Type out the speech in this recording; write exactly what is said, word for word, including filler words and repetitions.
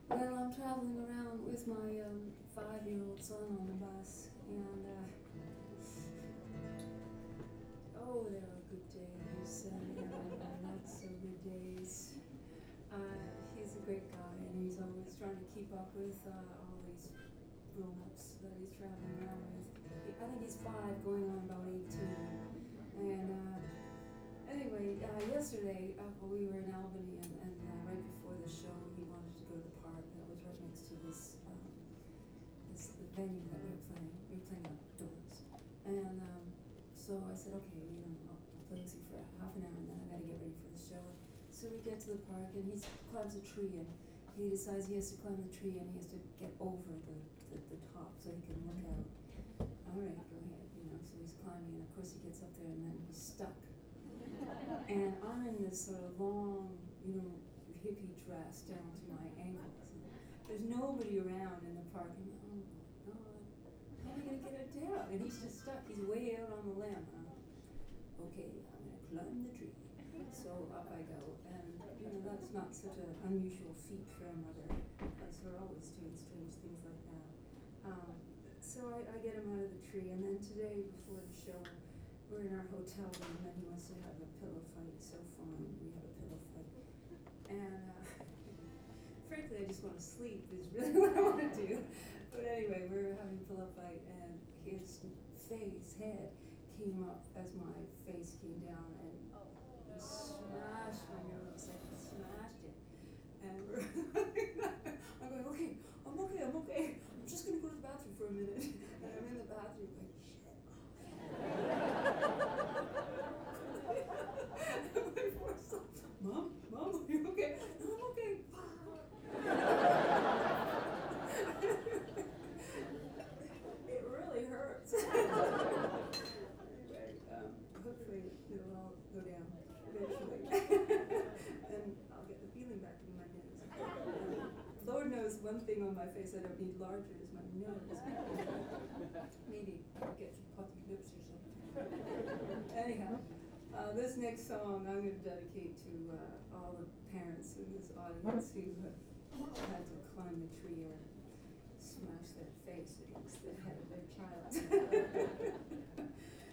Well, I'm traveling around with my um, five-year-old son on the bus, and uh, oh, there are good days, and there are not so good days. Uh, he's a great guy, and he's always trying to keep up with uh, all these grown-ups that he's traveling around with. He, I think he's five, going on about eighteen, and. Uh, Anyway, uh, yesterday uh, we were in Albany, and, and uh, right before the show, he wanted to go to the park that was right next to this um, this venue that we were playing. We were playing outdoors, and um, so I said, okay, you know, I'll, I'll play with you for half an hour, and then I got to get ready for the show. So we get to the park, and he climbs a tree, and he decides he has to climb the tree, and he has to get over the, the, the top so he can look out. All right, go ahead, you know. So he's climbing, and of course he gets up there, and then he's stuck. And I'm in this sort of long, you know, hippie dress down to my ankles. And there's nobody around in the park. And oh my God, how am I going to get it down? And he's just stuck. He's way out on the limb. And I'm, okay, I'm going to climb the tree. So up I go. And, you know, that's not such an unusual feat for a mother, because we're always doing strange things like that. Um, so I, I get him out of the tree. And then today, before the show, we're in our hotel room, and he wants to have a pillow fight. So fine, we have a pillow fight. And uh, frankly, I just want to sleep is really what I want to do. But anyway, we were having a pillow fight, and his face, head, came up as my face came down, and he smashed my nose, like he smashed it. And we're I'm going, okay, I'm okay, I'm okay. I'm just going to go to the bathroom for a minute. And I'm in the bathroom going, shit. Mom, Mom, are you okay? No, I'm okay. It really hurts. Anyway, um, hopefully it'll all go down eventually. And I'll get the feeling back in my nose. Um, Lord knows one thing on my face I don't need larger is my nose. Maybe I'll get some puffy lips or something. Anyhow. Uh, this next song I'm going to dedicate to uh, all the parents in this audience who have had to climb the tree or smash their face against the head of their child.